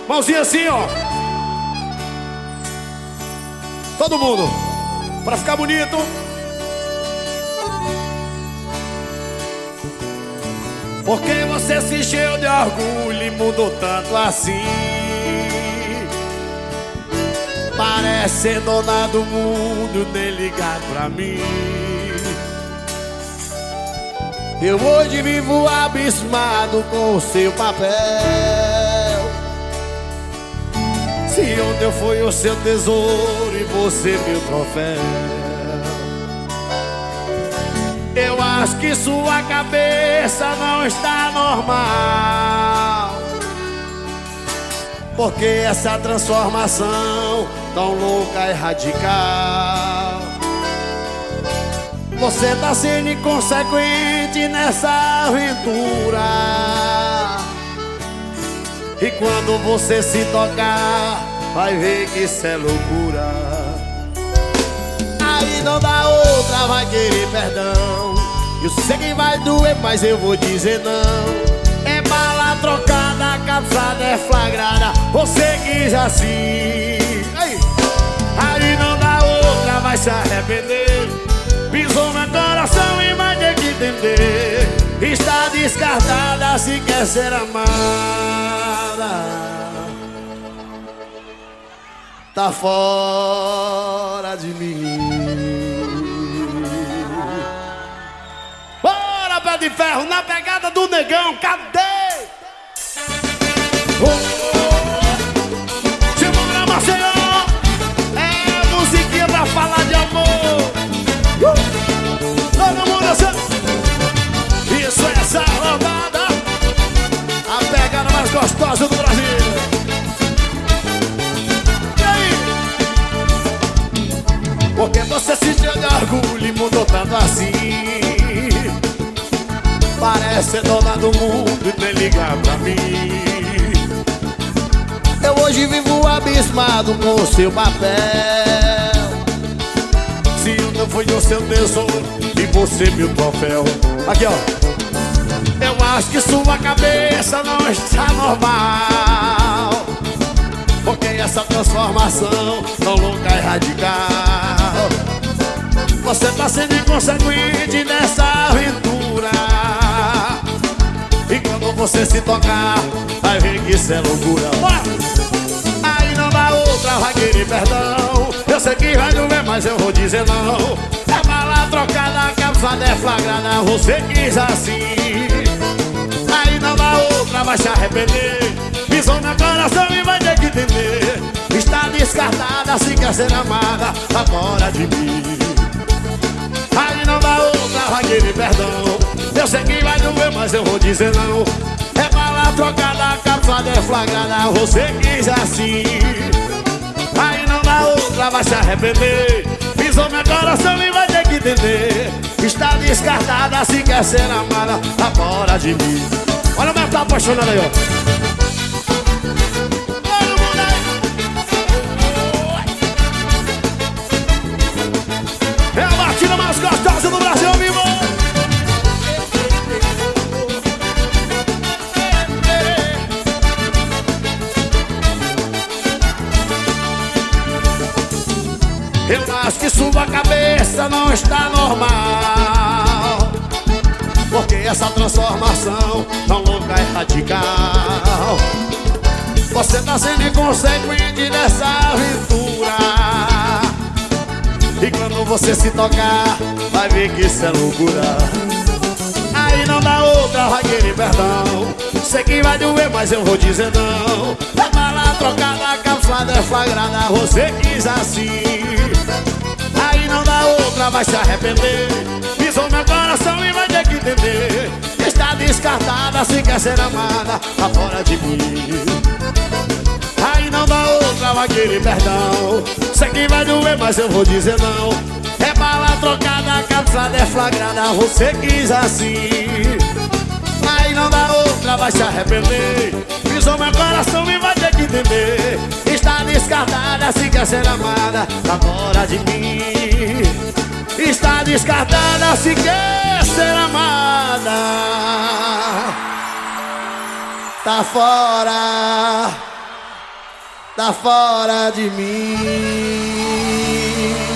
Mãozinha assim, ó. Todo mundo. Pra ficar bonito. Porque você se encheu de orgulho e mudou tanto assim. Parece ser dona do mundo, nem ligar pra mim. Eu hoje vivo abismado com o seu papel. Se ontem eu fui o seu tesouro e você meu troféu. Eu acho que sua cabeça não está normal, porque essa transformação tão louca e radical. Você tá sendo inconsequente nessa aventura, e quando você se tocar, vai ver que isso é loucura. Aí não dá outra, vai querer perdão. Eu sei que vai doer, mas eu vou dizer não. É bala trocada, cabeçada é flagrada. Você quis assim. Aí não dá outra, vai se arrepender. Pisou no coração e vai ter que entender. Está descartada se quer ser amada. Tá fora de mim. Bora, pé de ferro, na pegada do negão, cadê? Chama Maceió, é musiquinha pra falar de amor. Todo mundo assim. Isso é essa rodada, a pegada mais gostosa do Brasil. Porque você se encheu de orgulho e mudou tanto assim. Parece ser dona do mundo e nem ligar pra mim. Eu hoje vivo abismado com o seu papel. Se eu não fui o seu tesouro e você meu troféu. Aqui, ó. Eu acho que sua cabeça não está normal, porque essa transformação tão louca e radical. Você tá sendo inconsequente nessa aventura, e quando você se tocar, vai ver que isso é loucura. Aí não dá outra, vai querer perdão. Eu sei que vai doer, mas eu vou dizer não. É bala trocada, cabeçada é flagrada. Você quis assim. Aí não dá outra, vai se arrepender. Pisou no coração e vai ter que entender. Está descartada se quer ser amada, tá fora de mim. Aí não dá outra, vai querer perdão. Eu sei que vai doer, mas eu vou dizer não. É bala trocada, cabeçada é flagrada. Você quis assim. Aí não dá outra, vai se arrepender. Pisou meu coração e vai ter que entender. Está descartada se quer ser amada, tá fora de mim. Olha o meu tá apaixonado aí, ó. É a batida mais gostosa do Brasil, vivo! Eu acho que sua cabeça não está normal, porque essa transformação tão louca e radical. Você tá sendo inconsequente nessa aventura, e quando você se tocar, vai ver que isso é loucura. Aí não dá outra, vai querer perdão. Sei que vai doer, mas eu vou dizer não. É bala trocada, cabeçada é flagrada. Você quis assim. Aí não dá outra, vai se arrepender. Pisou meu coração e vai ter que entender. Está descartada se quer ser amada, tá fora de mim. Aí não dá outra, vai querer perdão. Sei que vai doer, mas eu vou dizer não. É bala trocada, cabeçada é flagrada. Você quis assim. Aí não dá outra, vai se arrepender. Pisou meu coração e vai ter que entender. Está descartada se quer ser amada, tá fora de mim. Está descartada se quer ser amada, tá fora tá fora de mim.